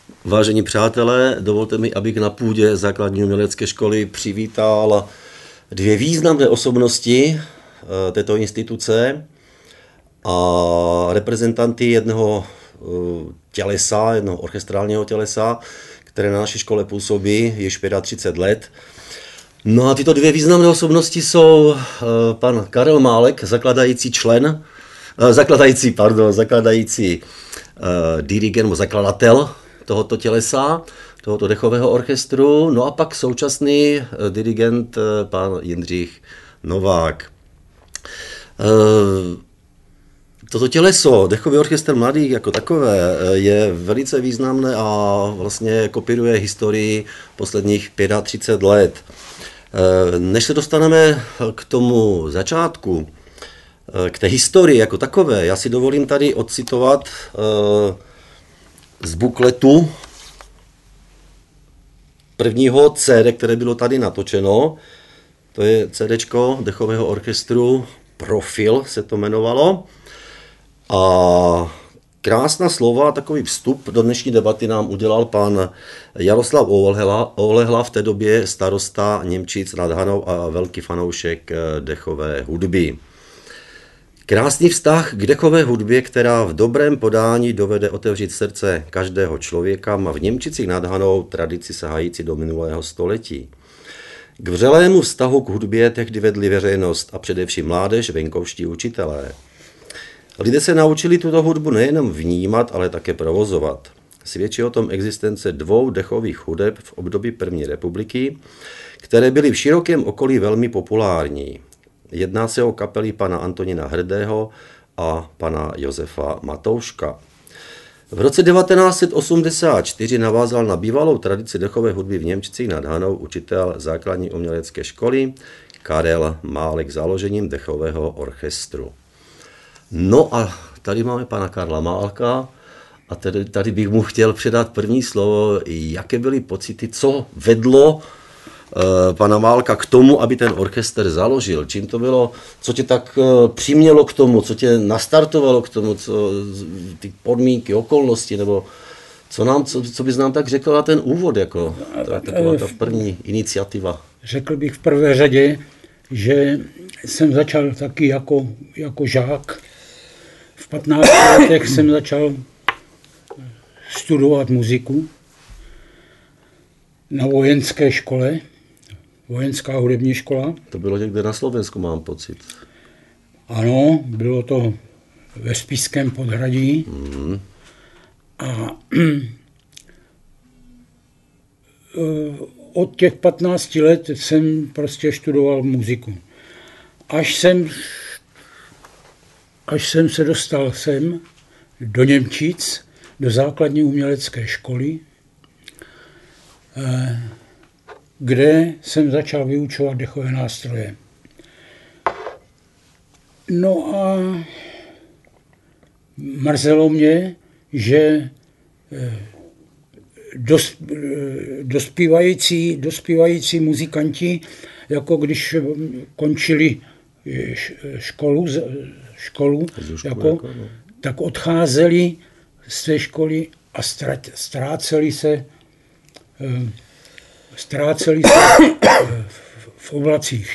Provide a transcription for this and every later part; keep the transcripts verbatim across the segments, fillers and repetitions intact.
Vážení přátelé, dovolte mi, abych na půdě základní umělecké školy přivítal dvě významné osobnosti této instituce a reprezentanty jednoho tělesa, jednoho orchestrálního tělesa, které na naší škole působí již třicet pět let. No a tyto dvě významné osobnosti jsou pan Karel Málek, zakladající člen, zakladající, pardon, zakladající uh, dirigent, zakladatel tohoto tělesa, tohoto dechového orchestru, no a pak současný uh, dirigent uh, pan Jindřich Novák. Uh, toto těleso, dechový orchestr mladých jako takové, je velice významné a vlastně kopíruje historii posledních třicet pět let. Uh, než se dostaneme k tomu začátku, k té historii jako takové, já si dovolím tady odcitovat uh, z bukletu prvního C D, které bylo tady natočeno. To je CDčko dechového orchestru Profil se to jmenovalo. A krásná slova, takový vstup do dnešní debaty nám udělal pan Jaroslav Oulehla, Oulehla v té době starosta Němčic nad Hanou a velký fanoušek dechové hudby. Krásný vztah k dechové hudbě, která v dobrém podání dovede otevřít srdce každého člověka, má v Němčicích nad Hanou tradici sahající do minulého století. K vřelému vztahu k hudbě tehdy vedli veřejnost a především mládež, venkovští učitelé. Lidé se naučili tuto hudbu nejenom vnímat, ale také provozovat. Svědčí o tom existence dvou dechových hudeb v období první republiky, které byly v širokém okolí velmi populární. Jedná se o kapely pana Antonína Hrdého a pana Josefa Matouška. V roce devatenáct set osmdesát čtyři navázal na bývalou tradici dechové hudby v Němčicích nad Hanou učitel základní umělecké školy Karel Málek založením dechového orchestru. No a tady máme pana Karla Málka a tady, tady bych mu chtěl předat první slovo, jaké byly pocity, co vedlo pana Málka k tomu, aby ten orchestr založil. Čím to bylo, co tě tak přimělo k tomu, co tě nastartovalo k tomu, co, ty podmínky, okolnosti, nebo co, nám, co, co bys nám tak řekl na ten úvod, jako ta, taková ta první iniciativa. Řekl bych v prvé řadě, že jsem začal taky jako, jako žák. V patnácti letech jsem začal studovat muziku na vojenské škole. Vojenská hudební škola. To bylo někde na Slovensku, mám pocit. Ano, bylo to ve Spišském podhradí. Mm. A od těch patnácti let jsem prostě studoval muziku. Až jsem, až jsem se dostal sem do Němčic, do základní umělecké školy, kde jsem začal vyučovat dechové nástroje. No a mrzelo mě, že dos, dospívající, dospívající muzikanti, jako když končili školu, školu jako, jako, no. tak odcházeli z té školy a ztráceli se ztráceli se v oblacích.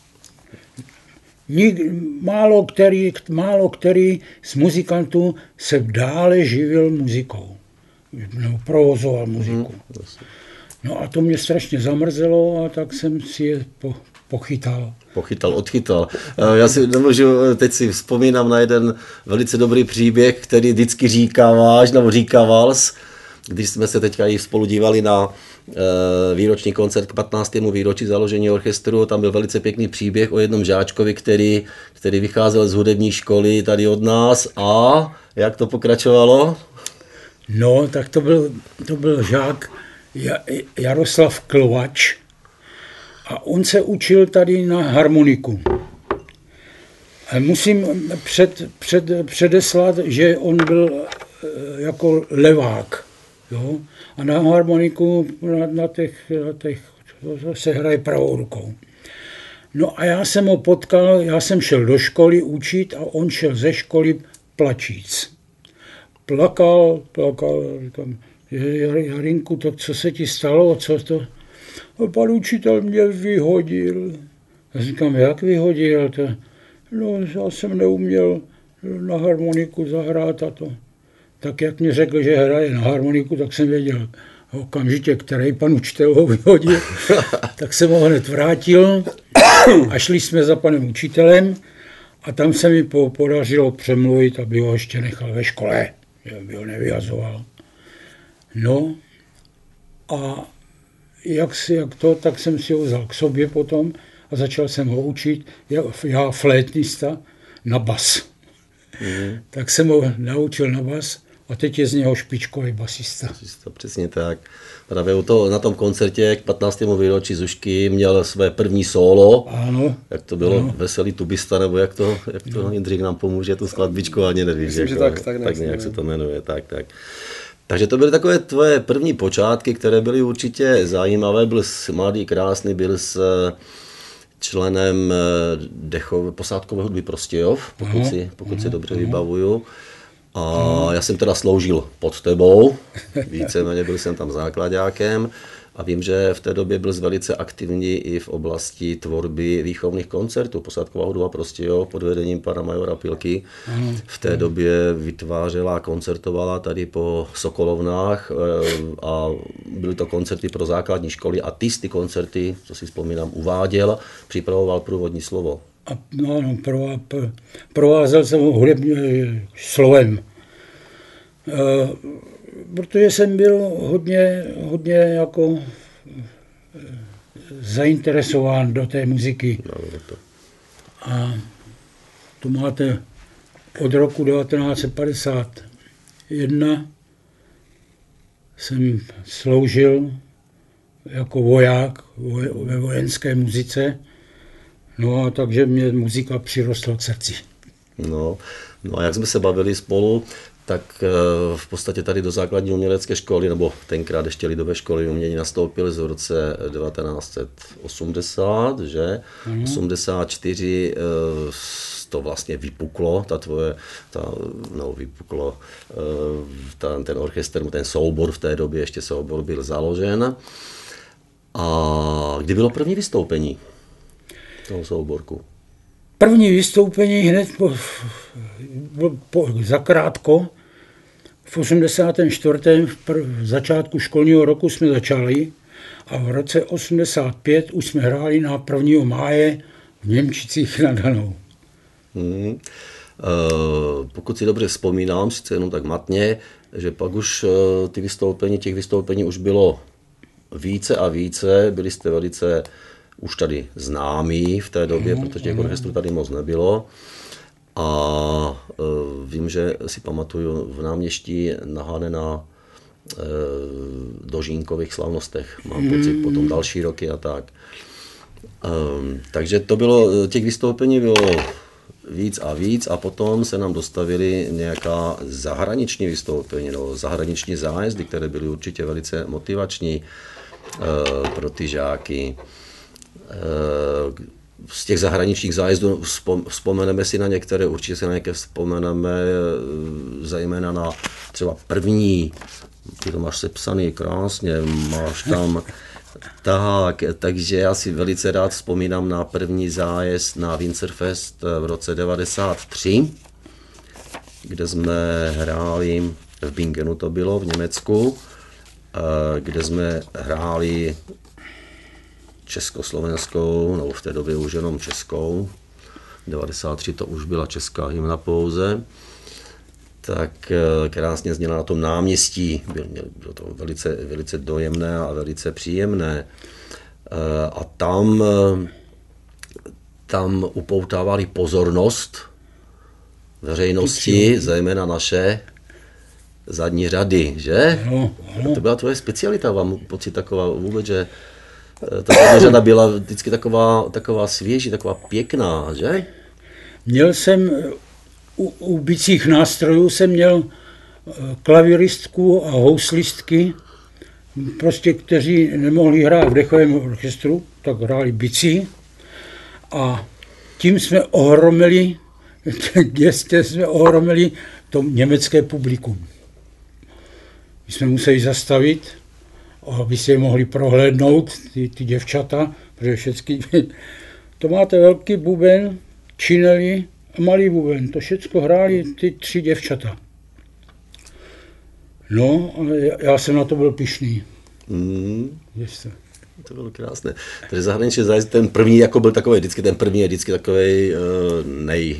Nik, málo, který, málo který z muzikantů se dále živil muzikou, nebo provozoval muziku. No a to mě strašně zamrzelo a tak jsem si je po, pochytal. Pochytal, odchytal. Já si nemůžu, teď si vzpomínám na jeden velice dobrý příběh, který vždycky říkáváš, nebo říkávals, když jsme se teďka i spolu dívali na výroční koncert k patnáctému výročí založení orchestru, tam byl velice pěkný příběh o jednom žáčkovi, který, který vycházel z hudební školy tady od nás a jak to pokračovalo? No, tak to byl, to byl žák Jaroslav Klovač a on se učil tady na harmoniku. Musím před, před, předeslat, že on byl jako levák. Jo? A na harmoniku na, na těch, na těch se hraje pravou rukou. No a já jsem ho potkal, já jsem šel do školy učit a on šel ze školy plačíc. Plakal, plakal, říkám, Jarinku, tak co se ti stalo, co to? A pan učitel mě vyhodil. Já říkám, jak vyhodil? To? No, já jsem neuměl na harmoniku zahrát a to. Tak jak mi řekl, že hraje na harmoniku, tak jsem věděl okamžitě, který pan učitel ho vyhodil. Tak jsem ho hned vrátil a šli jsme za panem učitelem a tam se mi podařilo přemluvit, aby ho ještě nechal ve škole, že by ho nevyhazoval. No a jak, si, jak to, tak jsem si ho vzal k sobě potom a začal jsem ho učit, já, já flétnista, na bas. Mm. Tak jsem ho naučil na bas a teď je z něho špičkový basista. basista. Přesně tak. Právě to, na tom koncertě k patnáctému výročí Zušky měl své první solo. Ano. Jak to bylo, ano. Veselý tubista, nebo jak to, jak to no. Jindřich nám pomůže, tu skladbičku, ani nevím. Myslím, že jako, tak, tak, tak nějak se to jmenuje. Tak, tak. Takže to byly takové tvoje první počátky, které byly určitě zajímavé. Byl jsi mladý, krásný, byl jsi členem dechové, posádkové hudby Prostějov, pokud, aha, si, pokud aha, si dobře aha. vybavuju. A aha. já jsem teda sloužil pod tebou, víceméně byl jsem tam záklaďákem a vím, že v té době byl velice aktivní i v oblasti tvorby výchovných koncertů. Posádková hudba Prostějov pod vedením pana majora Pilky v té době vytvářela, koncertovala tady po Sokolovnách a byly to koncerty pro základní školy a ty ty koncerty, co si vzpomínám, uváděl, připravoval průvodní slovo. A, no, no, pro, pro, provázel jsem ho hudebně slovem. E, protože jsem byl hodně, hodně jako zainteresován do té muziky. A to máte od roku devatenáct set padesát jedna jsem sloužil jako voják ve vojenské muzice. No a takže mě muzika přirostla k srdci. No, no a jak jsme se bavili spolu, tak v podstatě tady do základní umělecké školy, nebo tenkrát ještě lidové školy umění nastoupily v roce devatenáct set osmdesát, že? Mm. osmdesát čtyři to vlastně vypuklo, ta tvoje, ta, no vypuklo, ta, ten orchestr, ten soubor v té době, ještě soubor byl založen. A kdy bylo první vystoupení toho souborku? První vystoupení hned po, po, po, zakrátko, v osmdesátém čtvrtém v, prv, v začátku školního roku jsme začali a v roce osmdesát pět už jsme hráli na prvního máje v Němčicích nad Hanou. Hmm. Uh, pokud si dobře vzpomínám, sice jenom tak matně, že pak už uh, ty vystoupení, těch vystoupení už bylo více a více, byli jste velice už tady známí v té době, protože těch orchestrů tady moc nebylo. A e, vím, že si pamatuju v náměstí na Hanena e, dožínkových slavnostech. Mám pocit potom další roky a tak. E, takže to bylo, těch vystoupení bylo víc a víc a potom se nám dostavily nějaká zahraniční vystoupení, no, zahraniční zájezdy, které byly určitě velice motivační e, pro ty žáky. Z těch zahraničních zájezdů vzpomeneme si na některé, určitě si na některé vzpomeneme, zejména na třeba první, ty to máš sepsaný krásně, máš tam, tak, takže já si velice rád vzpomínám na první zájezd na Winzerfest v roce devadesát tři, kde jsme hráli, v Bingenu to bylo, v Německu, kde jsme hráli československou, nebo v té době už jenom českou, devadesát tři to už byla česká hymna pouze, tak krásně zněla na tom náměstí, bylo to velice, velice dojemné a velice příjemné. A tam, tam upoutávali pozornost veřejnosti, zejména naše zadní řady, že? To byla tvoje specialita, mám pocit taková vůbec, že ta zadní řada byla vždycky taková, taková svěží, taková pěkná, že? Měl jsem, u, u bicích nástrojů jsem měl klaviristku a houslistky, prostě kteří nemohli hrát v dechovém orchestru, tak hráli bicí a tím jsme ohromili, tím jsme ohromili to německé publikum. My jsme museli zastavit, aby si je mohli prohlédnout, ty, ty děvčata, protože všechny, to máte velký buben, čineli a malý buben, to všechno hráli ty tři děvčata. No, ale já jsem na to byl pyšný. Mm. Jste. To bylo krásné. Takže zahraničí zájezd, ten první jako byl takový, vždycky ten první je vždycky takový uh, nej,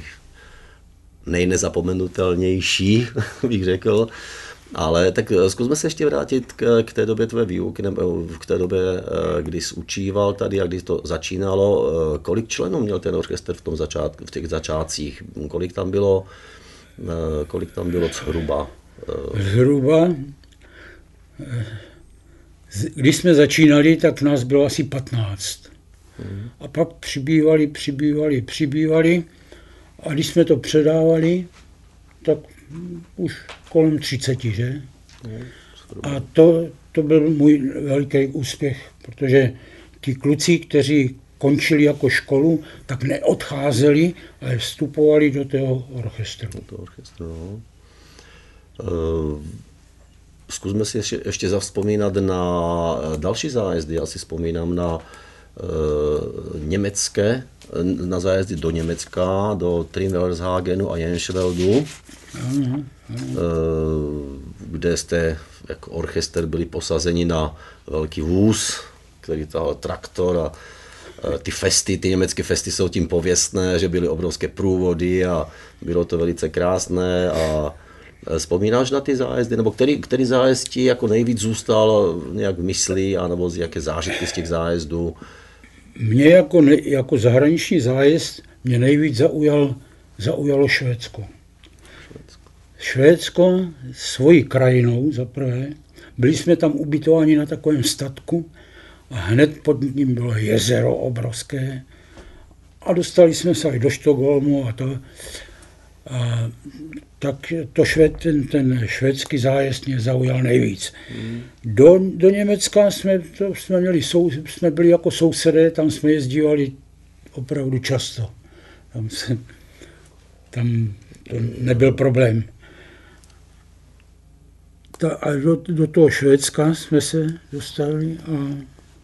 nejnezapomenutelnější, bych řekl. Ale tak zkusme se ještě vrátit k, k té době tvé výuky, nebo k té době, kdy jsi učíval tady a když to začínalo. Kolik členů měl ten orchestr v, tom začátku, v těch začátcích? Kolik tam bylo, kolik tam bylo zhruba? Zhruba, když jsme začínali, tak v nás bylo asi patnáct. Hmm. A pak přibývali, přibývali, přibývali. A když jsme to předávali, tak už kolem třiceti, že? A to, to byl můj veliký úspěch, protože ti kluci, kteří končili jako školu, tak neodcházeli, ale vstupovali do toho orchestru. Do toho orchestru, no. Uh, zkusme si ještě, ještě zavzpomínat na další zájezdy. Já si vzpomínám na uh, německé, na zájezdy do Německa, do Trinvelshagenu a Jenschweldu, ano, ano. kde jste jako orchester byli posazeni na velký vůz, který tahal traktor a ty festy, ty německé festy jsou tím pověstné, že byly obrovské průvody a bylo to velice krásné. A vzpomínáš na ty zájezdy, nebo který, který zájezd ti jako nejvíc zůstal nějak v mysli, anebo jaké zážitky z těch zájezdů? Mě jako, ne, jako zahraniční zájezd mě nejvíc zaujal, zaujalo Švédsko. Švédsko. Švédsko svojí krajinou zaprvé. Byli jsme tam ubytováni na takovém statku a hned pod ním bylo jezero obrovské a dostali jsme se i do Stockholmu a to. A tak to švéd, ten, ten švédský zájezd mě zaujal nejvíc. Hmm. Do, do Německa jsme, to jsme, měli sou, jsme byli jako sousedé, tam jsme jezdívali opravdu často. Tam, se, tam to nebyl problém. Ta, a do, do toho Švédska jsme se dostali a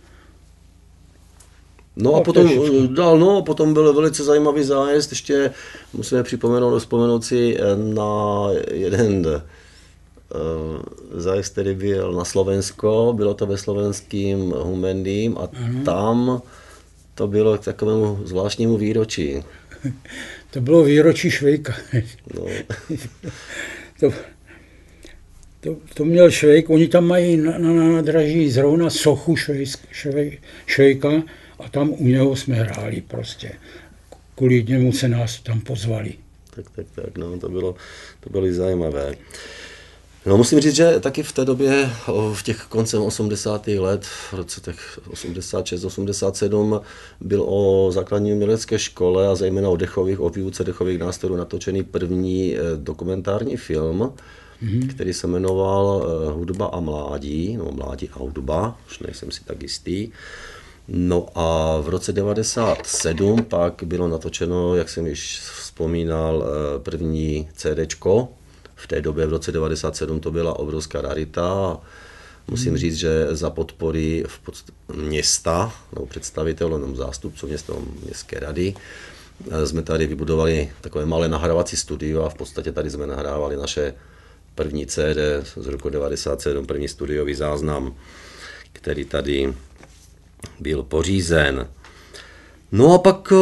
No a potom dál, no, potom byl velice zajímavý zájezd, ještě musíme připomenout, vzpomenout si na jeden uh, zájezd, který byl na Slovensko, bylo to ve slovenským Humendím a ano. Tam to bylo k takovému zvláštnímu výročí. To bylo výročí Švejka. No. to, to, to měl Švejk, oni tam mají na, na nádraží zrovna sochu švejsk, švej, Švejka, a tam u něho jsme hráli prostě. Kvůli němu se nás tam pozvali. Tak, tak, tak, no, to bylo, to bylo zajímavé. No, musím říct, že taky v té době, v těch koncem osmdesátých let, v roce těch osmdesát šest osmdesát sedm, byl o základní umělecké škole a zejména o dechových, o výuce dechových nástrojů natočený první dokumentární film, mm-hmm. který se jmenoval Hudba a mládí, no mládí a hudba, už nejsem si tak jistý. No a v roce devadesát sedm pak bylo natočeno, jak jsem již vzpomínal, první CDčko. V té době v roce devadesát sedm to byla obrovská rarita. Musím říct, že za podpory v podst- města, no, představitelů, no, zástupců města, městské rady, jsme tady vybudovali takové malé nahrávací studio a v podstatě tady jsme nahrávali naše první C D z roku devadesát sedm, první studiový záznam, který tady byl pořízen. No a pak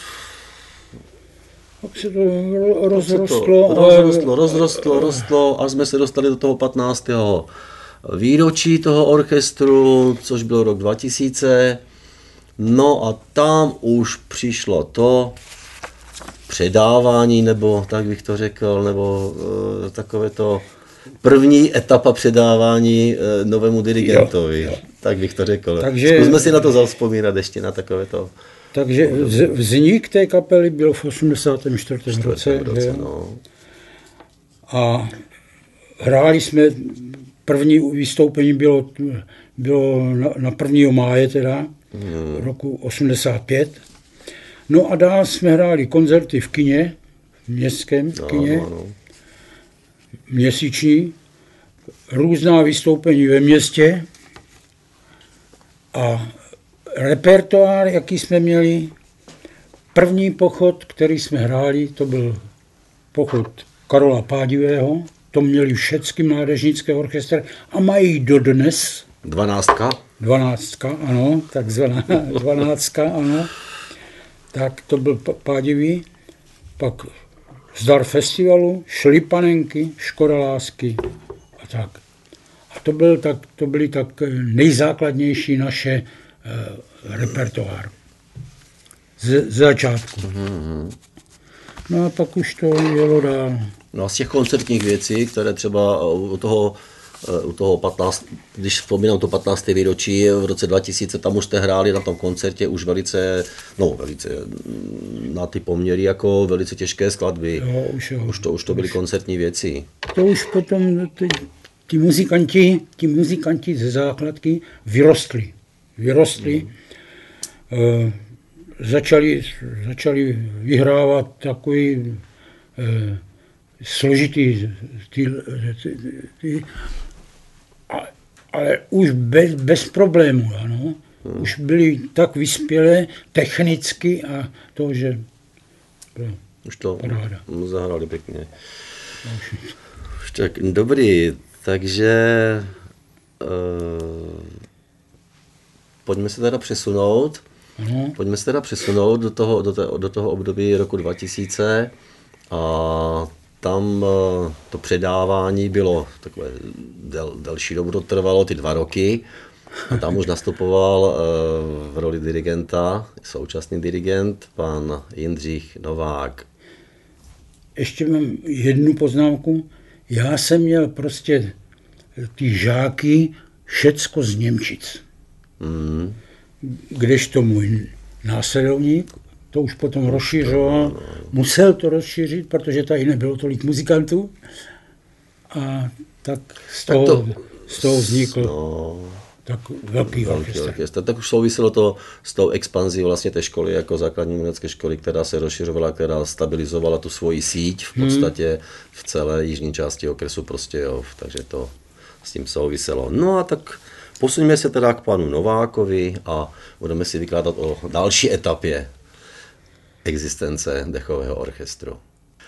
pak se to rozrostlo, to rozrostlo, rozrostlo, rostlo, až jsme se dostali do toho patnáctého výročí toho orchestru, což byl rok dva tisíce. No a tam už přišlo to předávání, nebo tak bych to řekl, nebo uh, takové to první etapa předávání uh, novému dirigentovi. Jo, jo. Tak bych to řekl. Takže, zkusme si na to zavzpomínat ještě na takové to. Takže vznik té kapely byl v osmdesátém čtvrtém roce. roce no. A hráli jsme, první vystoupení bylo, bylo na, na prvního máje teda, hmm. roku osmdesát pět. No a dál jsme hráli koncerty v kině, v městském kině, no, no, no. měsíční. různá vystoupení ve městě a repertoár, jaký jsme měli. První pochod, který jsme hráli, to byl pochod Karola Pádivého, to měli všechny mládežnické orchestry a mají dodnes. Dvanáctka? Dvanáctka, ano, takzvaná dvanáctka, ano. Tak to byl Pádivý, pak Zdar festivalu, Šlipanenky, Škoda lásky a tak. A to, byl tak, to byly tak nejzákladnější naše e, repertoár. Z, z začátku. Mm-hmm. No a pak už to jelo dál. No a z těch koncertních věcí, které třeba u toho, u toho patnáct, když vzpomínám to patnácté výročí v roce dva tisíce, tam už jste hráli na tom koncertě už velice, no velice, na ty poměry jako velice těžké skladby. Jo, už, jo, už, to, už to byly už. koncertní věci. To už potom ty, ty muzikanti, ti muzikanti ze základky vyrostli. Vyrostli. Hmm. E, začali, začali vyhrávat takový e, složitý, ty, ty, ty, a, ale už bez, bez problémů, ano. Hmm. Už byli tak vyspělé technicky a to, že bylo už to paráda. Zahrali pěkně. Už tak, dobrý, takže uh, pojďme se teda přesunout. Ano. Pojďme se teda přesunout do toho, do, te, do toho období roku dva tisíce a tam to předávání bylo takové del, delší dobu to trvalo, ty dva roky. A tam už nastupoval v roli dirigenta, současný dirigent, pan Jindřich Novák. Ještě mám jednu poznámku. Já jsem měl prostě ty žáky všecko z Němčic. Mm. Kdežto můj následovník to už potom rozšířoval, musel to rozšířit, protože tady nebylo tolik muzikantů a tak z toho, tak to, z toho vznikl no, tak velký orchestr. Tak už souviselo to s tou expanzí vlastně té školy jako základní umělecké školy, která se rozšiřovala, která stabilizovala tu svoji síť v podstatě hmm. v celé jižní části okresu Prostějov, takže to s tím souviselo. No a tak posuňme se teda k panu Novákovi a budeme si vykládat o další etapě existence dechového orchestru.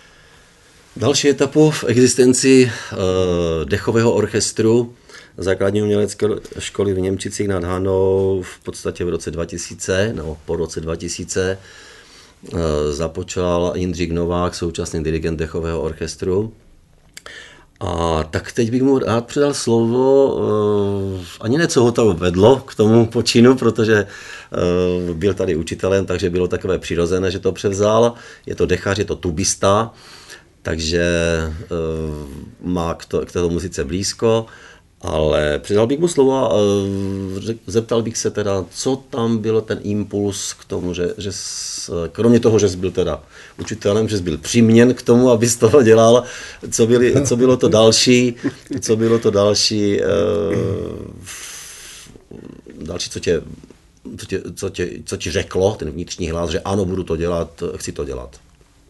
Další etapu v existenci uh, dechového orchestru základní umělecké školy v Němčicích nad Hanou v podstatě v roce dva tisíce, nebo po roce dva tisíce uh, započal Jindřich Novák, současný dirigent dechového orchestru. A tak teď bych mu rád předal slovo, uh, ani ne co ho to vedlo k tomu počinu, protože uh, byl tady učitelem, takže bylo takové přirozené, že to převzal. Je to dechař, je to tubista, takže uh, má k, to, k této muzice blízko, ale předal bych mu slovo a uh, zeptal bych se teda, co tam bylo ten impuls k tomu, že, že kromě toho, že jsi byl teda učitelem, že jsi byl přiměn k tomu, aby z toho dělal, co, byli, co bylo to další, co bylo to další, uh, další, co tě, co, tě, co, tě, co ti řeklo, ten vnitřní hlas, že ano, budu to dělat, chci to dělat.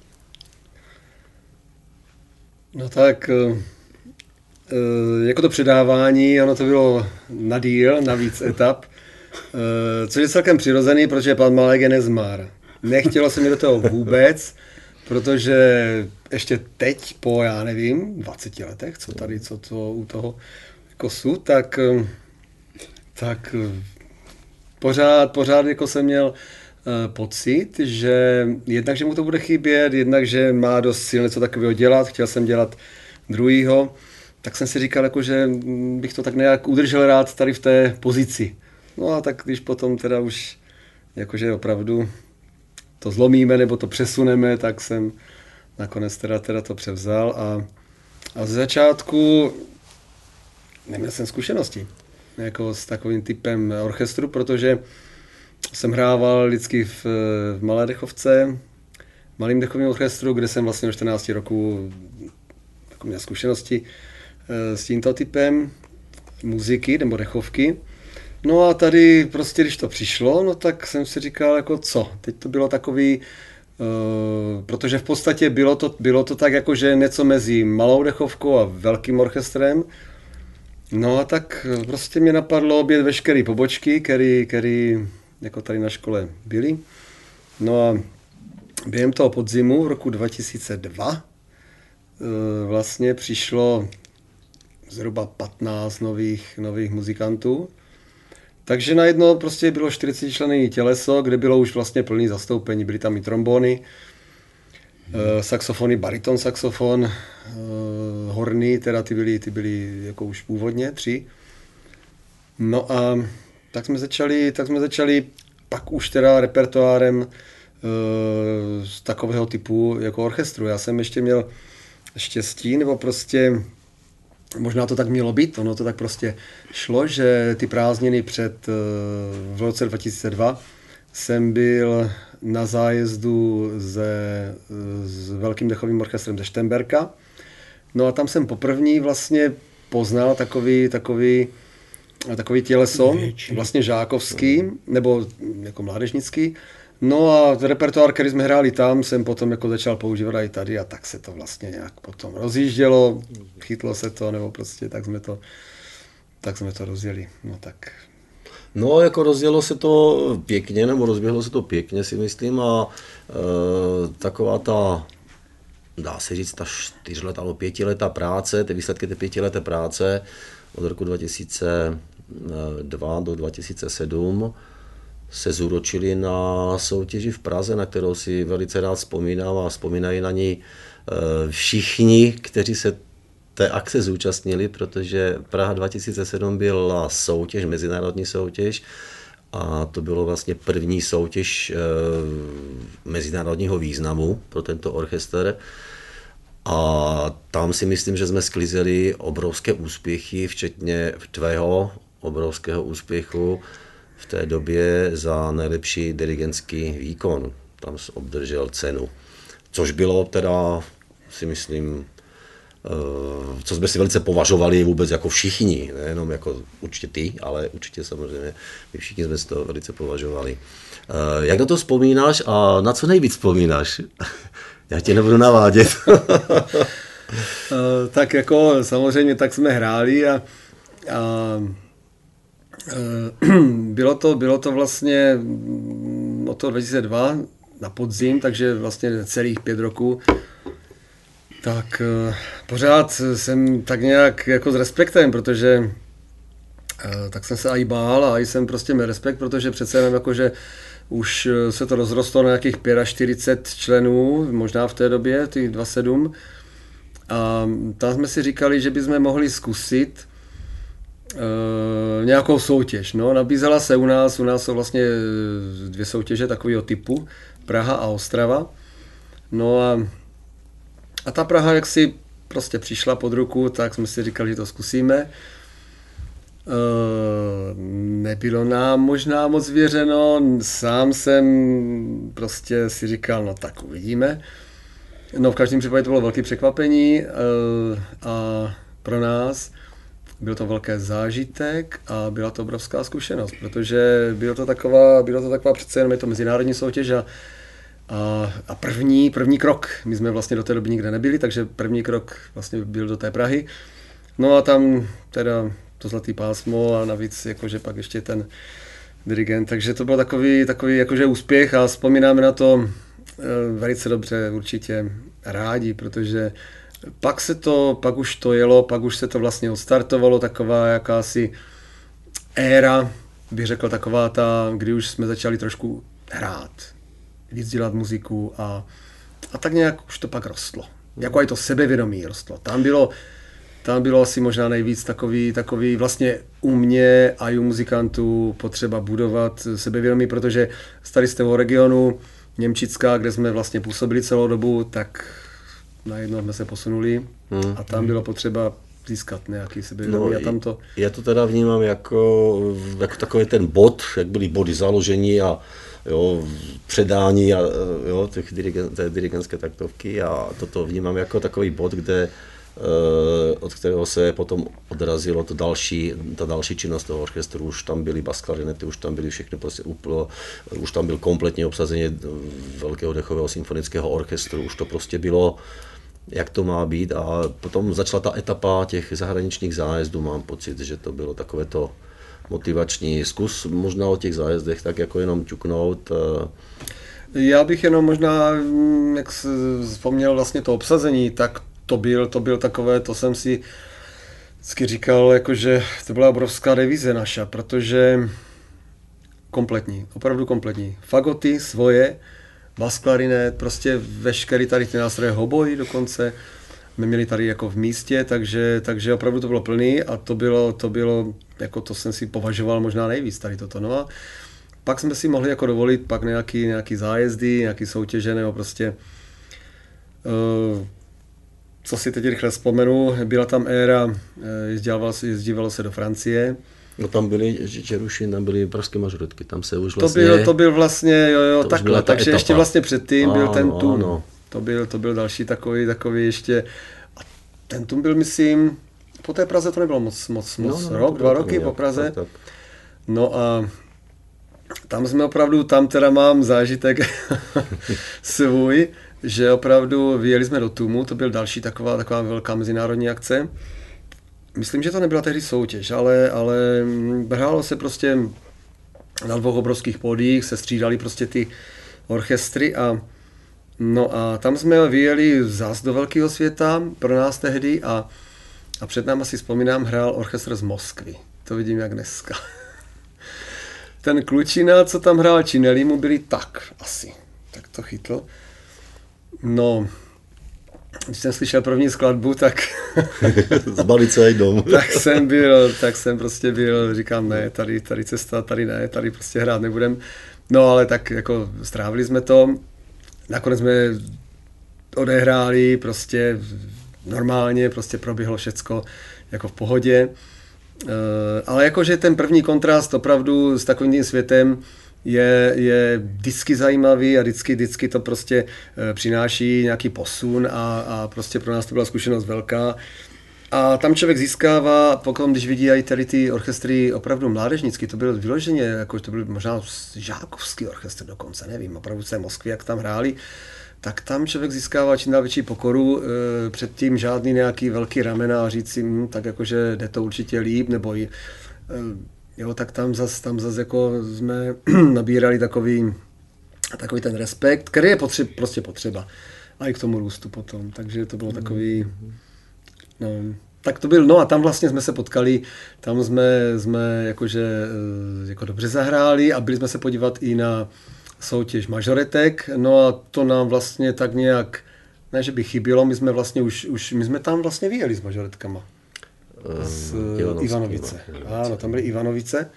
No tak, jako to předávání, ono to bylo na díl, na víc etap, což je celkem přirozený, protože pan Malek je nezmár. Nechtělo se mi do toho vůbec, protože ještě teď, po, já nevím, dvaceti letech, co tady, co to u toho kosu, tak, tak pořád, pořád jako jsem měl pocit, že jednak, že mu to bude chybět, jednak, že má dost sil něco takového dělat, chtěl jsem dělat druhýho, tak jsem si říkal, jako, že bych to tak nějak udržel rád tady v té pozici. No a tak když potom teda už jakože opravdu to zlomíme nebo to přesuneme, tak jsem nakonec teda, teda to převzal a, a z začátku neměl jsem zkušenosti jako s takovým typem orchestru, protože jsem hrával vždycky v, v Malé Dechovce, v malým dechovém orchestru, kde jsem vlastně do čtrnácti roku jako měl zkušenosti s tímto typem muziky nebo dechovky. No a tady prostě, když to přišlo, no tak jsem si říkal, jako co, teď to bylo takový, uh, protože v podstatě bylo to, bylo to tak jako, že něco mezi malou dechovkou a velkým orchestrem, No a tak prostě mě napadlo obět veškeré pobočky, který, který jako tady na škole byly. No a během toho podzimu v roku dva tisíce dva vlastně přišlo zhruba patnáct nových, nových muzikantů. Takže najednou prostě bylo čtyřicetičlenné těleso, kde bylo už vlastně plné zastoupení. Byly tam i trombony, hmm. saxofony, bariton saxofon, horny, teda ty byly, ty byly jako už původně tři. No a tak jsme začali, tak jsme začali pak už teda repertoárem z takového typu jako orchestru. Já jsem ještě měl štěstí, nebo prostě možná to tak mělo být, ono to tak prostě šlo, že ty prázdniny před v roce dva tisíce dva jsem byl na zájezdu se, s Velkým dechovým orchestrem ze Štemberka. No a tam jsem poprvý vlastně poznal takový, takový, takový těleso, vlastně žákovský, nebo jako mládežnický. No a repertoár, který jsme hráli tam, jsem potom jako začal používat i tady a tak se to vlastně nějak potom rozjíždělo, chytlo se to, nebo prostě tak jsme to, tak jsme to rozjeli. No tak. No, jako rozjelo se to pěkně, nebo rozběhlo se to pěkně, si myslím, a e, taková ta, dá se říct, ta čtyřletá nebo pětiletá práce, ty výsledky té pětileté práce od roku dva tisíce dva do dva tisíce sedm se zúročili na soutěži v Praze, na kterou si velice rád vzpomínám a vzpomínají na ní všichni, kteří se té akce zúčastnili, protože Praha dva tisíce sedm byla soutěž, mezinárodní soutěž, a to bylo vlastně první soutěž mezinárodního významu pro tento orchestr. A tam si myslím, že jsme sklízeli obrovské úspěchy, včetně tvého obrovského úspěchu v té době za nejlepší dirigentský výkon. Tam jsi obdržel cenu, což bylo teda, si myslím, co jsme si velice považovali vůbec jako všichni, nejenom jako určitě ty, ale určitě samozřejmě my všichni jsme si to velice považovali. Jak na to vzpomínáš a na co nejvíc vzpomínáš? Já tě nebudu navádět. Tak jako samozřejmě tak jsme hráli a, a bylo to, bylo to vlastně od toho dva tisíce dva na podzim, takže vlastně celých pět roků. Tak pořád jsem tak nějak jako s respektem, protože tak jsem se aj bál a aj jsem prostě měl respekt, protože přece jenom jakože už se to rozrostlo na nějakých čtyřicet pět členů, možná v té době, těch dvacet sedm. A tam jsme si říkali, že bychom mohli zkusit uh, nějakou soutěž. No, nabízela se u nás, u nás jsou vlastně dvě soutěže takového typu, Praha a Ostrava. No a, a ta Praha, jak si prostě přišla pod ruku, tak jsme si říkali, že to zkusíme. Uh, nebylo nám možná moc věřeno, sám jsem prostě si říkal, no tak uvidíme. No v každém případě to bylo velké překvapení uh, a pro nás byl to velký zážitek a byla to obrovská zkušenost, protože bylo to taková, bylo to taková přece jenom je to mezinárodní soutěž a, a, a první, první krok, my jsme vlastně do té doby nikde nebyli, takže první krok vlastně byl do té Prahy. No a tam teda to zlatý pásmo a navíc jakože pak ještě ten dirigent, takže to byl takový, takový jakože úspěch a vzpomínáme na to e, velice dobře, určitě rádi, protože pak se to, pak už to jelo, pak už se to vlastně odstartovalo, taková jakási éra, bych řekl taková ta, kdy už jsme začali trošku hrát, víc dělat muziku a, a tak nějak už to pak rostlo, jako i to sebevědomí rostlo, tam bylo Tam bylo asi možná nejvíc takový, takový vlastně u mě a i u muzikantů potřeba budovat sebevědomí, protože tady z toho regionu Němčická, kde jsme vlastně působili celou dobu, tak najednou jsme se posunuli hmm. a tam bylo potřeba získat nějaký sebevědomí. No, a tam to... Já to teda vnímám jako, jako takový ten bod, jak byly body založení a jo, předání a jo, těch dirigen, té dirigentské taktovky a toto vnímám jako takový bod, kde od kterého se potom odrazilo to další, ta další činnost toho orchestru. Už tam byly basklarinety, už tam byly všechny prostě úplně, už tam byl kompletně obsazení Velkého dechového symfonického orchestru, už to prostě bylo jak to má být a potom začala ta etapa těch zahraničních zájezdů, mám pocit, že to bylo takové to motivační. Zkus možná o těch zájezdech tak jako jenom ťuknout. Já bych jenom možná, jak se vzpomněl vlastně to obsazení, tak to byl, to byl takové, to jsem si vždycky říkal, jakože to byla obrovská revize naša, protože kompletní, opravdu kompletní. Fagoty svoje, bas klarinet, prostě veškerý tady ty nástroje, hoboj dokonce, my měli tady jako v místě, takže, takže opravdu to bylo plný a to bylo, to bylo, jako to jsem si považoval možná nejvíc tady toto. No a pak jsme si mohli jako dovolit pak nějaký, nějaký zájezdy, nějaký soutěže, nebo prostě, uh, co si teď rychle vzpomenu, byla tam éra, jezdívalo se, jezdívalo se do Francie. No tam byly Čerušin, tam byly pražské mažoretky, tam se už vlastně... To byl, to byl vlastně, jo, jo, takhle, takže etapa. Ještě vlastně předtým byl ten no, tun. no. To byl, to byl další takový, takový ještě, a ten tun byl, myslím, po té Praze to nebylo moc, moc, moc no, no, rok, dva roky po Praze. Tak, tak. No a tam jsme opravdu, tam teda mám zážitek svůj, že opravdu vyjeli jsme do Tumu, to byl další taková, taková velká mezinárodní akce. Myslím, že to nebyla tehdy soutěž, ale, ale hrálo se prostě na dvou obrovských pódiích, se střídali prostě ty orchestry a no a tam jsme vyjeli zás do velkého světa pro nás tehdy a, a před námi si vzpomínám, hrál orchestr z Moskvy. To vidím jak dneska. Ten klučina, co tam hrál Činelli, mu byli tak asi. Tak to chytl. No, když jsem slyšel první skladbu, tak... Zbalit celý dom. tak jsem byl, tak jsem prostě byl, říkám, ne, tady, tady cesta, tady ne, tady prostě hrát nebudem. No ale tak jako strávili jsme to. Nakonec jsme odehráli prostě normálně, prostě proběhlo všecko jako v pohodě. Ale jakože ten první kontrast opravdu s takovým tím světem je, je vždycky zajímavý a vždycky, vždycky to prostě přináší nějaký posun a, a prostě pro nás to byla zkušenost velká. A tam člověk získává, pokud když vidí i tady ty orchestry opravdu mládežnický, to bylo vyloženě, jako to byl možná žákovský orchestr dokonce, nevím, opravdu v té Moskvě, jak tam hráli, tak tam člověk získává čím dál větší pokoru, e, předtím žádný nějaký velký ramena a říct si, hm, tak jakože jde to určitě líp, nebo i, e, jo, tak tam zas, tam zas jako jsme nabírali takový, takový ten respekt, který je potřeba, prostě potřeba. A i k tomu růstu potom, takže to bylo takový, no, tak to byl, no a tam vlastně jsme se potkali, tam jsme, jsme jakože jako dobře zahráli a byli jsme se podívat i na soutěž mažoretek, no a to nám vlastně tak nějak, ne, že by chybělo, my jsme vlastně už, už my jsme tam vlastně vyjeli s mažoretkama. Z uh, Ivanovice. Ano, tam byly Ivanovice.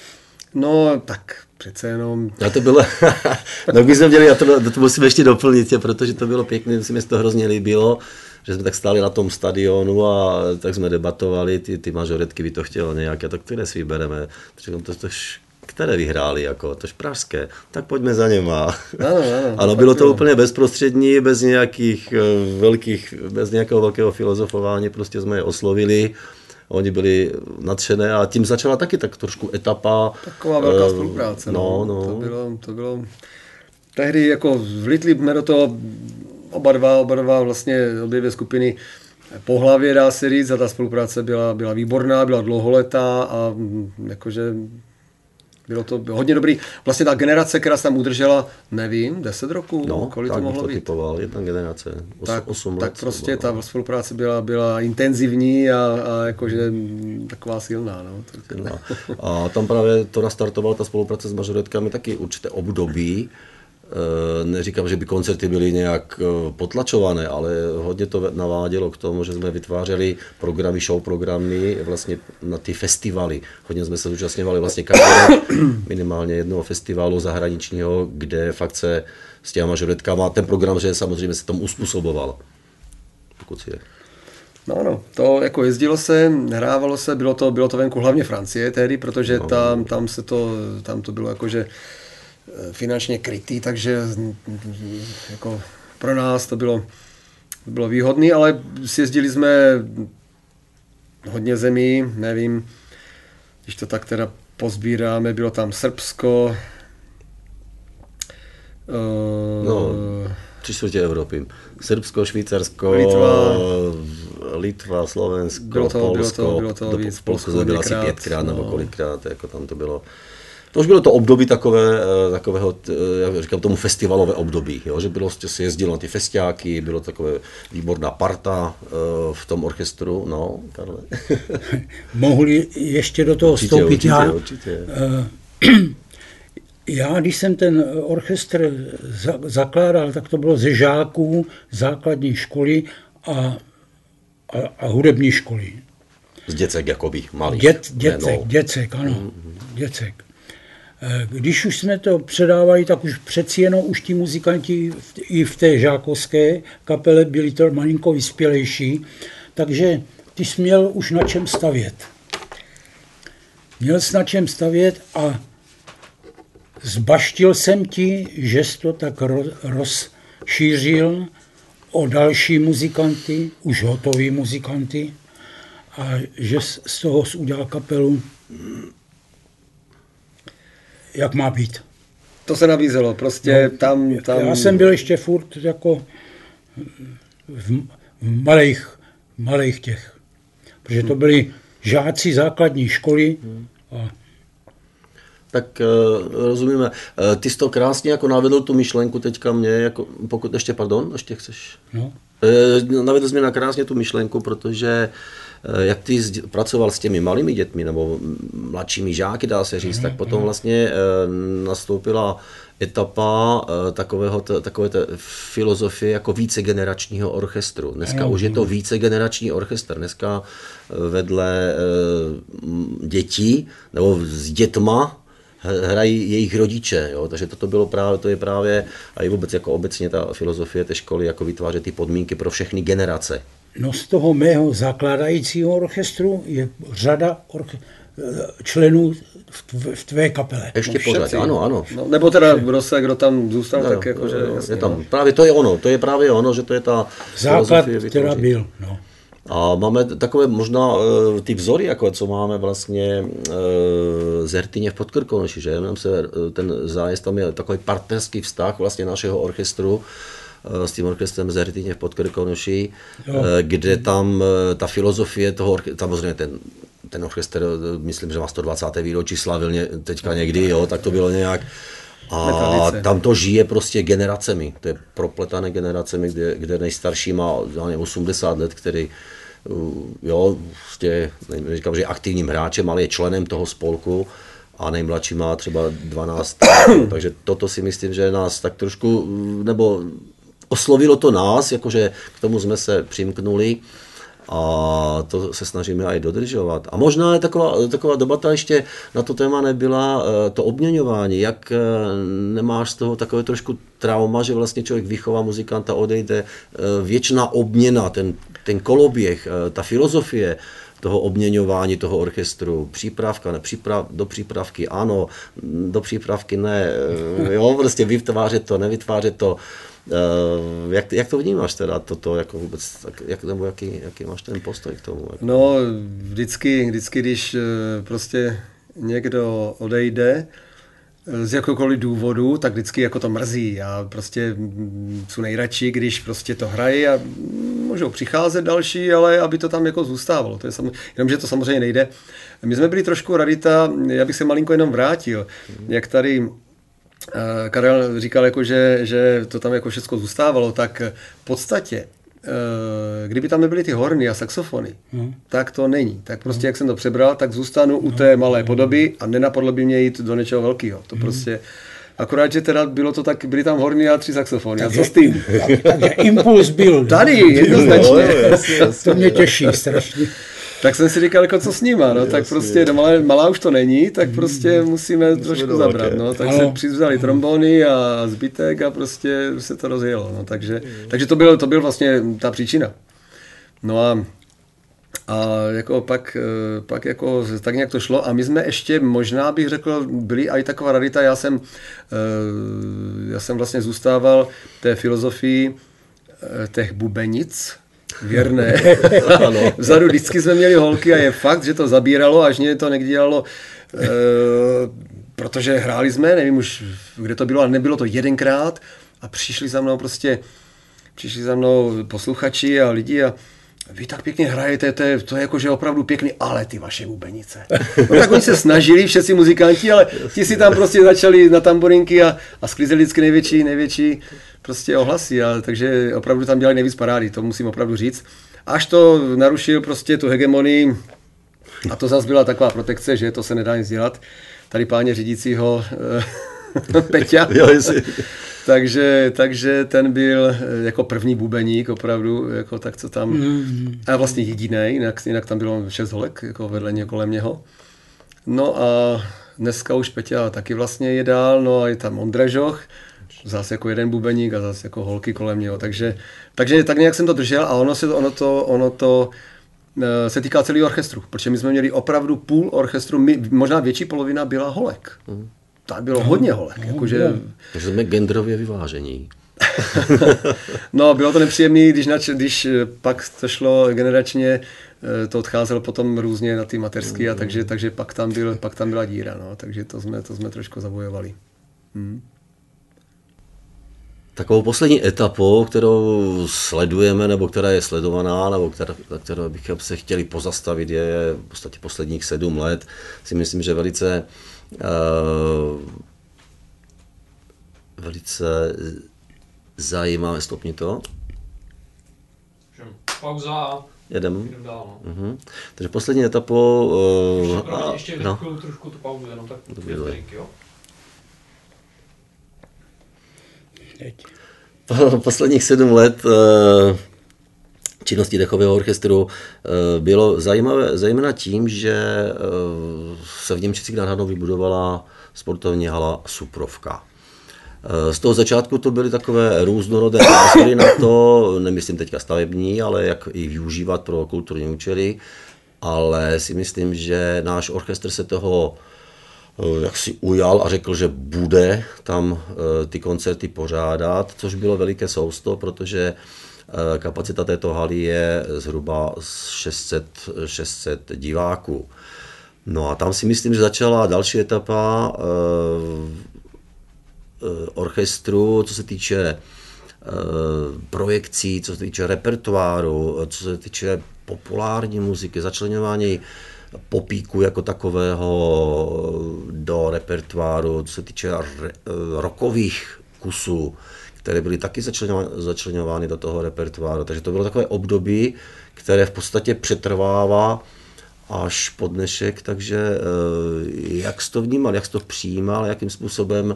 No, tak přece jenom... A to bylo, no my jsme měli, já to, to musím ještě doplnit, protože to bylo pěkné, si mi to hrozně líbilo, že jsme tak stáli na tom stadionu a tak jsme debatovali, ty, ty mažoretky by to chtělo nějaké, tak které si vybereme. To, to, to, které vyhráli, jako, tož pražské, tak pojďme za něma. Ano, ano, ano, bylo to úplně bezprostřední, bez nějakých velkých, bez nějakého velkého filozofování, prostě jsme je oslovili, oni byli nadšené a tím začala taky tak trošku etapa. Taková velká spolupráce, no, no. To bylo, to bylo, tehdy jako vlitli jsme do toho oba dva, oba dva vlastně obě dvě skupiny po hlavě, dá se říct, a ta spolupráce byla, byla výborná, byla dlouholetá a jakože bylo to hodně dobrý. Vlastně ta generace, která se tam udržela, nevím, deset roků, no, kolik to mohlo být. Typoval, jedna generace, os, tak, osm tak let. prostě ta no. spolupráce byla, byla intenzivní a, a jakože taková silná. No. no. A tam právě to nastartovala ta spolupráce s mažoretkami taky určité období. Neříkám, že by koncerty byly nějak potlačované, ale hodně to navádělo k tomu, že jsme vytvářeli programy, show programy vlastně na ty festivaly. Hodně jsme se zúčastňovali vlastně každý rok minimálně jednoho festivalu zahraničního, kde fakt se s těma mažoretkama ten program, že samozřejmě se tomu uspůsoboval. Pokud si je. No, no, to jako jezdilo se, hrávalo se, bylo to, bylo to venku hlavně Francie tehdy, protože no. tam, tam se to, tam to bylo jakože finančně krytý, takže jako pro nás to bylo, to bylo výhodné, ale sjezdili jsme hodně zemí, nevím, když to tak teda pozbíráme, bylo tam Srbsko, no, tři čtvrtě Evropy. Srbsko, Švýcarsko, Litva, Litva Slovensko, bylo to, Polsko. Bylo to, bylo to do, víc, v Polsku jsme byli asi pětkrát no. nebo kolikrát, jako tam to bylo. To už bylo to období takové, takového, já říkám tomu festivalové období, jo? Že bylo, se jezdilo na ty festiáky, bylo takové výborná parta v tom orchestru, no, Karle. Mohli ještě do toho určitě, vstoupit určitě, já. Určitě. Já, když jsem ten orchestr za, zakládal, tak to bylo ze žáků základní školy a, a, a hudební školy. Z děcek jakoby, malých. Dět, děcek, no. děcek, ano, mm-hmm. děcek. Když už jsme to předávali, tak už přeci jenom už ti muzikanti v, i v té žákovské kapele byli to malinko vyspělejší, takže ty jsi měl už na čem stavět. Měl jsi na čem stavět a zbaštil jsem ti, že jsi to tak rozšířil o další muzikanty, už hotový muzikanty, a že z toho jsi udělal kapelu, jak má být. To se nabízelo, prostě no, tam, tam... Já jsem byl ještě furt jako v, v malých, malých těch, protože to byli žáci základní školy. A tak uh, rozumíme. Uh, ty jsi to krásně jako navedl tu myšlenku teďka mě, jako, pokud ještě, pardon, ještě chceš? no. Uh, navedl jsi mě na krásně tu myšlenku, protože uh, jak ty z, pracoval s těmi malými dětmi nebo mladšími žáky, dá se říct, no, tak potom no. vlastně uh, nastoupila etapa uh, takového t, takové té filozofie jako vícegeneračního orchestru. Dneska no, už je to vícegenerační orchestr. Dneska uh, vedle uh, dětí nebo s dětma hrají jejich rodiče, jo? Takže toto bylo právě, to je právě, a i vůbec jako obecně ta filozofie té školy, jako vytvářet ty podmínky pro všechny generace. No z toho mého zakládajícího orchestru je řada orche- členů v, tv- v tvé kapele. Ještě no, pořád, ano, ano. No, nebo teda Rose, kdo tam zůstal, no, tak jakože... no, je tam, právě to je ono, to je právě ono, že to je ta základ, která byl, no. A máme takové možná uh, ty vzory, jako co máme vlastně uh, z Hertyně v Podkrkonoši, že nám se uh, ten zájezd, tam je takový partnerský vztah vlastně našeho orchestru uh, s tím orchestrem z Hertyně v Podkrkonoši, uh, kde tam uh, ta filozofie toho orchestru, samozřejmě ten, ten orchestr, uh, myslím, že má sto dvacáté výročí slavil ně, teďka někdy, jo, tak to bylo nějak. A tam to žije prostě generacemi, to je propletané generacemi, kde, kde nejstarší má osmdesát let, který jo, prostě, neříkám, že je aktivním hráčem, ale je členem toho spolku a nejmladší má třeba dvanáct, takže toto si myslím, že nás tak trošku, nebo oslovilo to nás, jakože k tomu jsme se přimknuli. A to se snažíme i dodržovat. A možná je taková, taková debata ještě na to téma nebyla to obměňování, jak nemáš z toho takové trošku trauma, že vlastně člověk vychová muzikanta, odejde, věčná obměna, ten, ten koloběh, ta filozofie toho obměňování toho orchestru, přípravka, ne, příprav, do přípravky ano, do přípravky ne, jo, prostě vytvářet to, nevytvářet to. Uh, jak, jak to vnímáš teda toto, jako vůbec, tak, jak, nebo jaký, jaký máš ten postoj k tomu? Jako? No vždycky, vždycky, když prostě někdo odejde z jakoukoliv důvodu, tak vždycky jako to mrzí. Já prostě jsou nejradši, když prostě to hrají a můžou přicházet další, ale aby to tam jako zůstávalo. To je samozřejmě, jenomže to samozřejmě nejde. My jsme byli trošku rarita, já bych se malinko jenom vrátil, jak tady Karel říkal, jako, že, že to tam jako všechno zůstávalo, tak v podstatě, kdyby tam nebyly ty horny a saxofony, hmm. tak to není. Tak prostě, jak jsem to přebral, tak zůstanu u té malé podoby a nenapadlo by mě jít do něčeho velkého. To prostě, akorát, že teda bylo to tak, byly tam horny a tři saxofony. Takže, a co s tím? Tak, takže impuls byl. Tady, jednoznačně. To mě těší strašně. Tak jsem si říkal, jako co s nima, no, jasně, tak prostě no, malá, malá už to není, tak prostě musíme, musíme trošku zabrat, no, tak se přivzali trombony a zbytek a prostě se to rozjelo, no, takže, takže to, bylo, to byl vlastně ta příčina. No a, a jako pak, pak jako tak nějak to šlo a my jsme ještě, možná bych řekl, byli i taková rarita, já jsem, já jsem vlastně zůstával té filozofii těch bubenic, věrné. Vzadu vždycky jsme měli holky a je fakt, že to zabíralo, až mě to někdy dělalo, e, protože hráli jsme, nevím už, kde to bylo, ale nebylo to jedenkrát A přišli za mnou prostě, přišli za mnou posluchači a lidi a vy tak pěkně hrajete, to je, to je jakože opravdu pěkný, ale ty vaše bubenice. No tak oni se snažili, všetci muzikanti, ale ti si tam prostě začali na tamborinky a, a sklízeli vždycky největší, největší prostě ohlasy, a, takže opravdu tam dělali nejvíc parády, to musím opravdu říct. Až to narušil prostě tu hegemonii, a to zase byla taková protekce, že to se nedá nic dělat, tady páně řídícího Peťa. takže, takže ten byl jako první bubeník opravdu, jako tak co tam, mm. a vlastně jedinej, jinak, jinak tam bylo šest holek jako vedle něj, kolem něho. No a dneska už Peťa taky vlastně je dál, no a je tam Ondra Žoch, zase jako jeden bubeník a zase jako holky kolem něho, takže, takže tak nějak jsem to držel a ono, se to, ono to, ono to se týká celého orchestru, protože my jsme měli opravdu půl orchestru, my, možná větší polovina byla holek. Mm. Tak bylo hodně holek. No, jakože... Takže jsme genderově vyvážení. No, bylo to nepříjemné, když, nač, když pak to šlo generačně, to odcházelo potom různě na ty mateřský, a takže, takže pak, tam byl, pak tam byla díra, no, takže to jsme, to jsme trošku zabojovali. Hmm. Takovou poslední etapou, kterou sledujeme, nebo která je sledovaná, nebo která, kterou bychom se chtěli pozastavit, je v podstatě posledních sedm let. Si myslím, že velice Uh, velice zajímavé, stopni to. Pauza a jedem. jdem dál. No. Uh-huh. Takže poslední etapou... Uh, ještě a, ještě no. trošku tu pauzu, jenom tak dvě vteřinky, jo? Posledních sedm let uh, činnosti dechového orchestru bylo zajímavé, zejména tím, že se v Němčicích nad Hradou vybudovala sportovní hala Suprovka. Z toho začátku to byly takové různorodé názory na to, nemyslím teďka stavební, ale jak i využívat pro kulturní účely, ale si myslím, že náš orchestr se toho jak si ujal a řekl, že bude tam ty koncerty pořádat, což bylo veliké sousto, protože kapacita této haly je zhruba šest set diváků. No a tam si myslím, že začala další etapa orchestru, co se týče projekcí, co se týče repertoáru, co se týče populární muziky, začleňování popíku jako takového do repertoáru, co se týče rockových kusů, které byly taky začleňovány do toho repertoáru. Takže to bylo takové období, které v podstatě přetrvává až po dnešek, takže jak jsi to vnímal, jak jsi to přijímal, jakým způsobem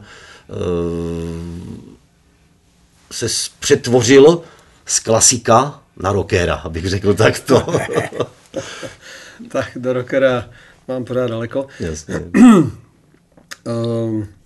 se přetvořil z klasika na rockera, abych řekl takto. Tak do rockera mám pořád daleko. Jasně. um,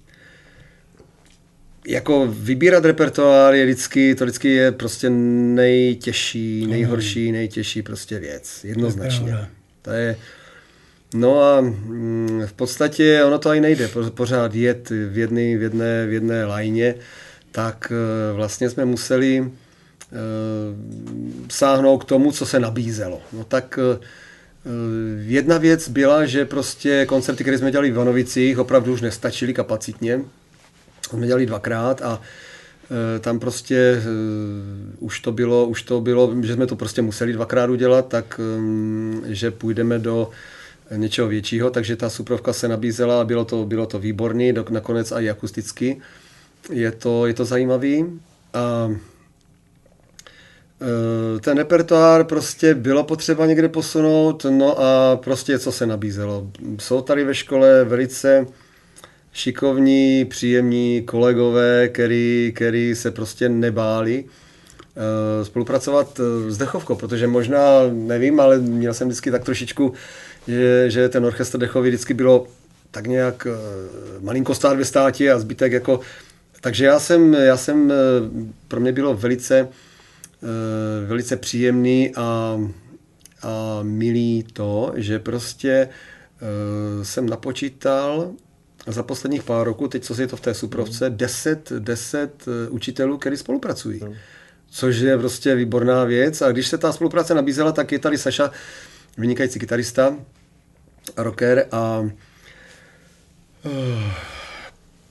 Jako vybírat repertoár je vždycky, to vždycky je prostě nejtěžší, nejhorší, nejtěžší prostě věc, jednoznačně. To je, no a v podstatě ono to ani nejde, pořád jet v jedné, v jedné, v jedné lajně, tak vlastně jsme museli uh, sáhnout k tomu, co se nabízelo. No tak uh, jedna věc byla, že prostě koncerty, které jsme dělali v Vanovicích, opravdu už nestačily kapacitně. Jsme dělali dvakrát a e, tam prostě e, už to bylo, už to bylo, že jsme to prostě museli dvakrát udělat, tak e, že půjdeme do něčeho většího, takže ta Suprovka se nabízela a bylo to, bylo to výborný, do, nakonec i akusticky. Je to, je to zajímavý. A e, ten repertoár prostě bylo potřeba někde posunout, no a prostě co se nabízelo. Jsou tady ve škole velice šikovní, příjemní kolegové, který, který se prostě nebáli uh, spolupracovat s dechovkou, protože možná, nevím, ale měl jsem vždycky tak trošičku, že, že ten orchestr dechový vždycky bylo tak nějak uh, malinko stát ve státě a zbytek jako, takže já jsem, já jsem uh, pro mě bylo velice, uh, velice příjemný a, a milý to, že prostě uh, jsem napočítal za posledních pár roků, teď co je to v té Suprovce, deset, deset učitelů, kteří spolupracují. No. Což je prostě výborná věc. A když se ta spolupráce nabízela, tak je tady Saša, vynikající kytarista, rocker a uh,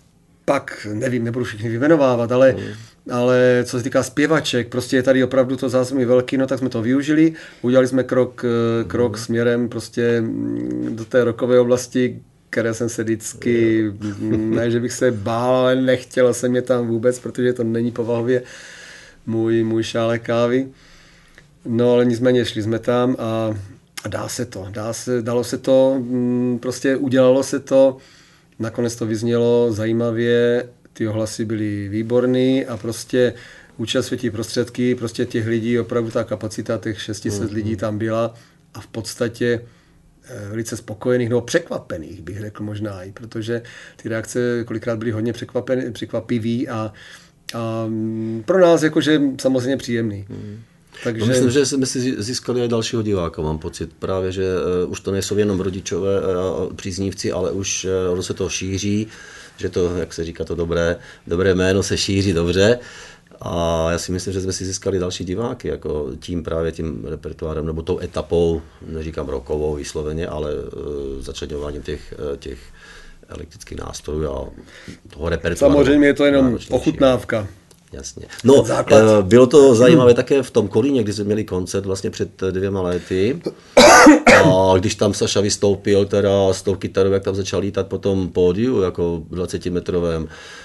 pak, nevím, nebudu všichni vyjmenovávat, ale, mm. ale co se týká zpěvaček, prostě je tady opravdu to zázemí velký, no tak jsme to využili, udělali jsme krok, krok mm. směrem prostě do té rockové oblasti, které jsem se vždycky, ne, že bych se bál, ale nechtěl jsem je tam vůbec, protože to není povahově můj, můj šálek kávy. No ale nicméně šli jsme tam a, a dá se to, dá se, dalo se to, prostě udělalo se to, nakonec to vyznělo zajímavě, ty ohlasy byly výborný a prostě účast světí prostředky, prostě těch lidí, opravdu ta kapacita těch šest set lidí tam byla a v podstatě velice spokojených, no překvapených, bych řekl možná i, protože ty reakce kolikrát byly hodně překvapivý a, a pro nás jakože samozřejmě příjemný. Hmm. Takže... No myslím, že jsme si získali i dalšího diváka, mám pocit právě, že uh, už to nejsou jenom rodičové uh, příznivci, ale už uh, se to šíří, že to, jak se říká, to dobré, dobré jméno se šíří dobře. A já si myslím, že jsme si získali další diváky, jako tím právě tím repertoárem, nebo tou etapou, neříkám rokovou vysloveně, ale uh, začleňováním těch, těch elektrických nástrojů a toho repertoáru. Samozřejmě je to jenom ochutnávka. Jasně. No, bylo to zajímavé také v tom Kolíně, kdy jsme měli koncert vlastně před dvěma lety. A když tam Saša vystoupil teda s tou kytarou, jak tam začal lítat po tom pódiu, jako dvacetimetrovém,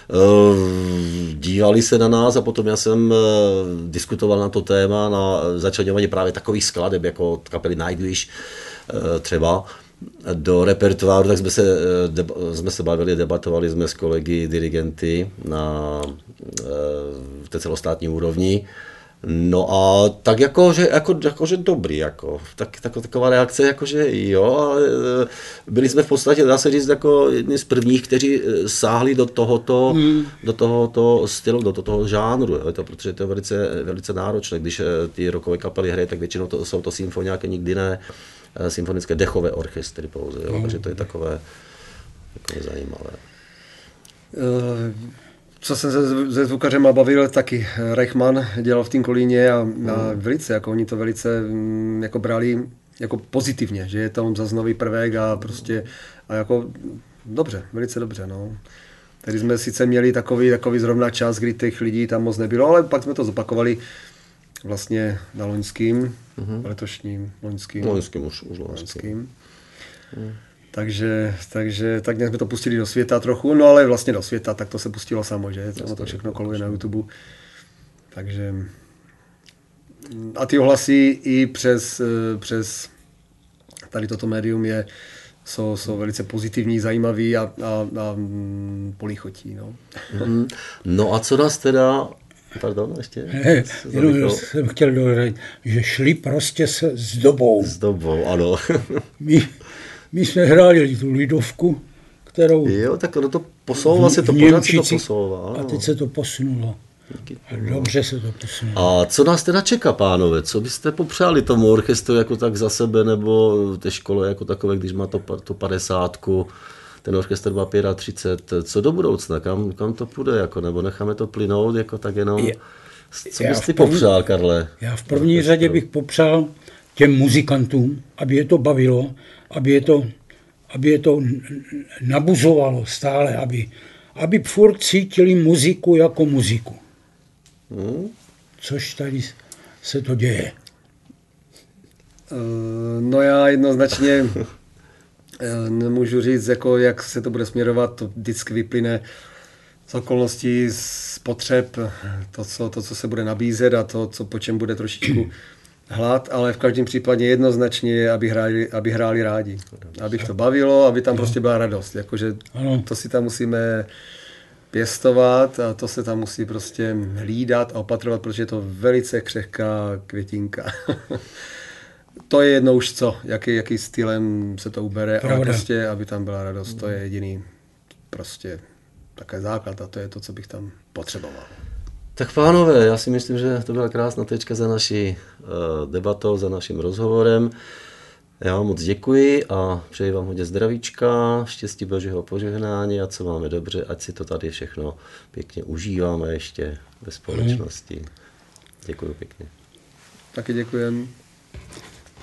dívali se na nás a potom já jsem diskutoval na to téma, na začleňování právě takových skladeb, jako kapely Nightwish třeba, do repertoáru, tak jsme se, jsme se bavili, debatovali jsme s kolegy, dirigenty na v té celostátní úrovni. No a tak jakože jako, jako, že dobrý, jako, tak, tak, taková reakce, jakože jo, ale byli jsme v podstatě, dá se říct, jako jedni z prvních, kteří sáhli do tohoto, hmm. do tohoto stylu, do toho žánru, jo, to, protože to je velice, velice náročné, když ty rockové kapely hrají, tak většinou to, jsou to symfoniáky, nikdy ne symfonické dechové orchestry pouze, jo, hmm. takže to je takové, takové zajímavé. Uh... Co jsem se se zvukařema bavil, taky Reichmann dělal v tím Kolíně a, mm. a velice, jako oni to velice jako brali jako pozitivně, že je tam zase nový prvek a prostě a jako dobře, velice dobře, no. Tady jsme sice měli takový, takový zrovna čas, kdy těch lidí tam moc nebylo, ale pak jsme to zopakovali vlastně na loňským, mm-hmm. letošním, loňským. Loňským už, už loňským. loňským. Mm. Takže, takže tak nějak jsme to pustili do světa trochu, no ale vlastně do světa, tak to se pustilo samo, že? Samo to všechno koluje na YouTube. Takže a ty ohlasy i přes, přes tady toto médium je, jsou, jsou velice pozitivní, zajímavý a, a, a políchotí. No. Mm. No a co nás teda, pardon, ještě? Ne, jenom jsem chtěl dodat, že šli prostě se s dobou. S dobou, ano. My, My jsme hráli tu lidovku, kterou... Jo, tak ono to posouvá se to, pořád se to posouvá. A teď se to posunulo. A dobře se to posunulo. A co nás teda čeká, pánové? Co byste popřáli tomu orchestru jako tak za sebe, nebo té škole jako takové, když má to, to padesátku, ten orchestr má třicet pět, co do budoucna, kam, kam to půjde, jako, nebo necháme to plynout, jako tak jenom... Je, co bys ty popřál, Karle? Já v první orchestru. řadě bych popřál těm muzikantům, aby je to bavilo, aby je to, aby je to nabuzovalo stále, aby, aby furt cítili muziku jako muziku. Hmm. Což tady se to děje. No já jednoznačně nemůžu říct, jako jak se to bude směrovat, to vždycky vyplyne z okolností, z potřeb, to co, to, co se bude nabízet a to, co, po čem bude trošičku hlad, ale v každém případě jednoznačně, aby hráli, aby hráli rádi. Aby to bavilo, aby tam prostě byla radost. Jakože to si tam musíme pěstovat a to se tam musí prostě hlídat a opatrovat, protože je to velice křehká květinka. To je jedno už co, jaký, jaký stylem se to ubere, Pravda. ale prostě, aby tam byla radost, to je jediný prostě takový základ a to je to, co bych tam potřeboval. Tak pánové, já si myslím, že to byla krásná tečka za naší uh, debatou, za naším rozhovorem. Já vám moc děkuji a přeji vám hodně zdravíčka, štěstí Božího požehnání a co máme dobře, ať si to tady všechno pěkně užíváme ještě ve společnosti. Děkuji pěkně. Taky děkujem.